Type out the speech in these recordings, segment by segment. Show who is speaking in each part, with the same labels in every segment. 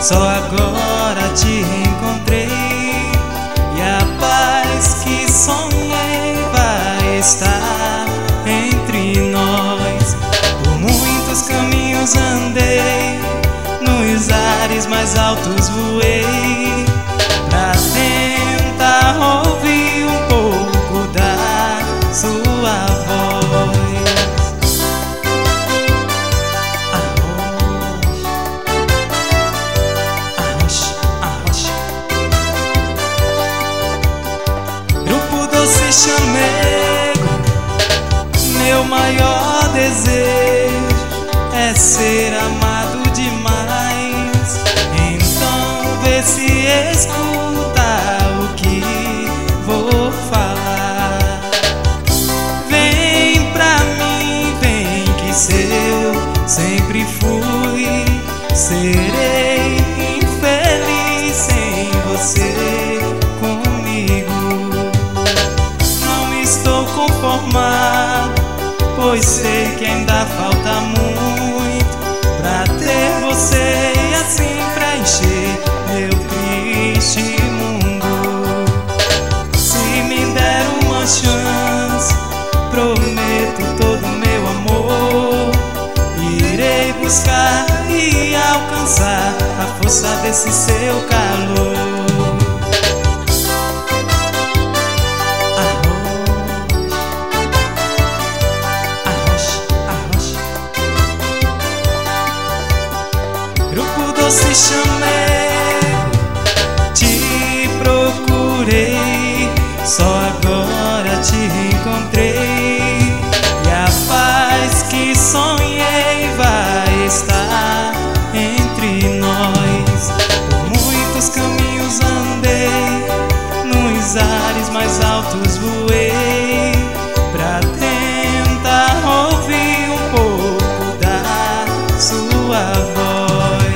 Speaker 1: Só agora te reencontrei e a paz que sonhei vai estar entre nós. Por muitos caminhos andei, nos ares mais altos voei, pra tentar ouvir um pouco da sua voz. Grupo Doce Chamego, meu maior desejo é ser amado demais. Então vê se escuta o que vou falar. Vem pra mim, vem que seu sempre fui. Serei infeliz sem você comigo. Não estou conformado, pois sei que ainda falta muito pra ter você e assim preencher meu triste mundo. Se me der uma chance, prometo todo meu amor. Irei buscar e alcançar a força desse seu calor. Grupo Doce Chamego, te procurei, só agora te reencontrei e a paz que sonhei vai estar entre nós. Por muitos caminhos andei, nos ares mais altos voei, pra tentar ouvir um pouco da sua voz.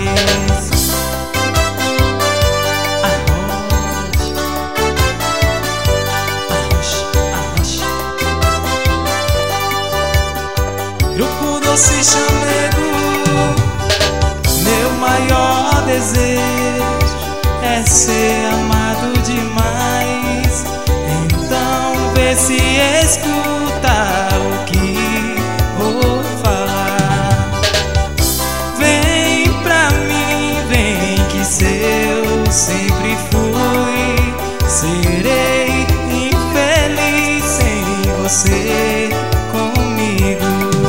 Speaker 1: Grupo Doce Chamego, meu maior desejo é ser amado demais. Então vê se escuta o que vou falar. Vem pra mim, vem que seu sempre fui. Serei infeliz sem você comigo.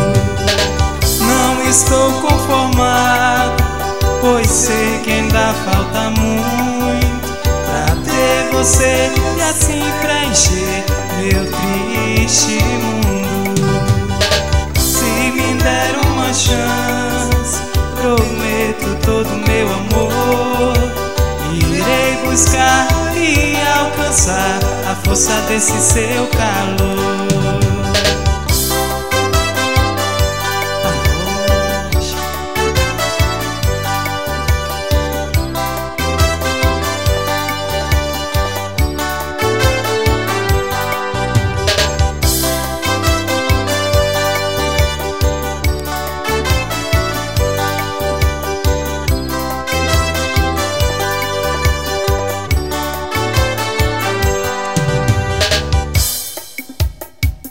Speaker 1: Não estou conformado, pois sei que ainda falta muito pra ter você e assim preencher meu triste mundo. Se me der uma chance, prometo todo meu amor. Irei buscar e alcançar a força desse seu calor.